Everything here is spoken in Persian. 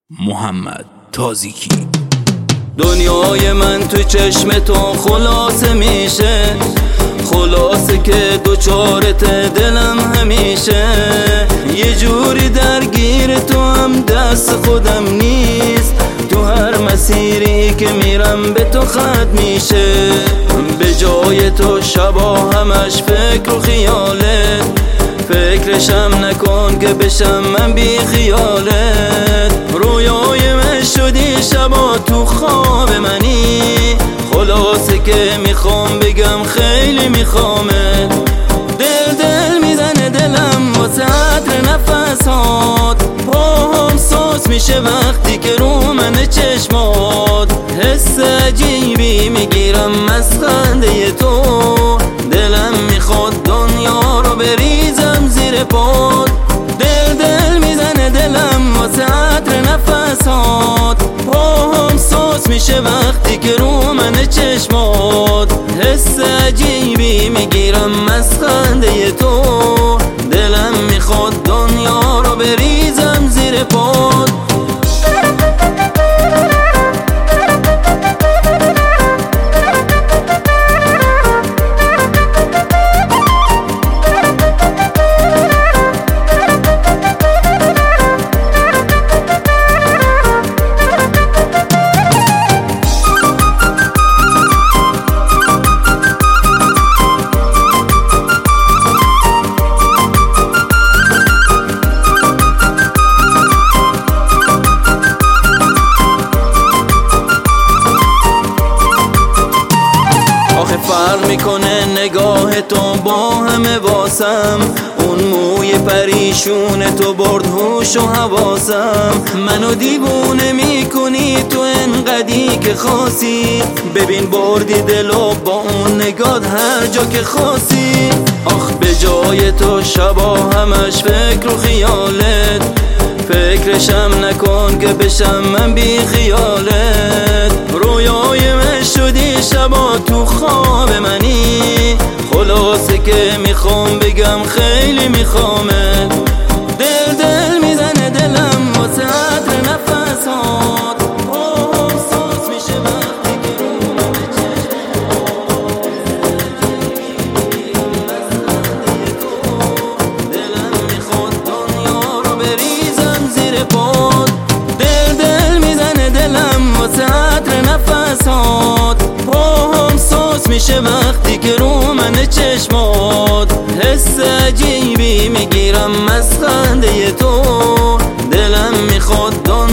محمد تازیکی. دنیای من تو چشم تو خلاصه میشه، خلاصه که دوچارت دلم همیشه. یه جوری درگیر تو هم دست خودم نیست، تو هر مسیری که میرم به تو ختم میشه. به جای تو شبا همش فکر و خیالت، فکرشم نکن که بشم من بی خیالت. رویای من شدی شبا تو خواب منی، خلاصه که میخوام بگم خیلی میخوامت. دل میزنه دلم واسه عطر نفسات، پاهم سوس میشه وقتی که رو من چشمات. حس عجیبی میگیرم از خنده تو، دلم میخواد دنیا رو بریزم زیر پات. دل میزنه دلم واسه عطر نفسات، پاهم سوس میشه وقتی که رو من چشمات. حس عجیبی میگیرم از خنده تو، دلم میخواد دنیا رو بریزم زیر پات. فرق میکنه نگاه تو با همه واسم، اون موی پریشون تو برد هوش و حواسم. منو دیوونه میکنی تو انقدی که خاصی، ببین بردی دلو با اون نگات هر جا که خاصی. آخ به جای تو شبا همش فکر و خیالت، فکرشم نکن که بشم من بی خیالت. رویای من شدی شبا تو خواب منی، خلاصه که میخوام بگم خیلی میخوامت. دل میزنه دلم واسه عطر نفسات، پاهم سوس میشه وقتی که رو من چشمات. دلم میخواد دنیا رو بریزم زیر پات. دل میزنه دلم واسه عطر نفسات، پاهم سوس میشه وقتی که رو من چشمات. حس عجیبی میگیرم از خنده تو، دلم میخواد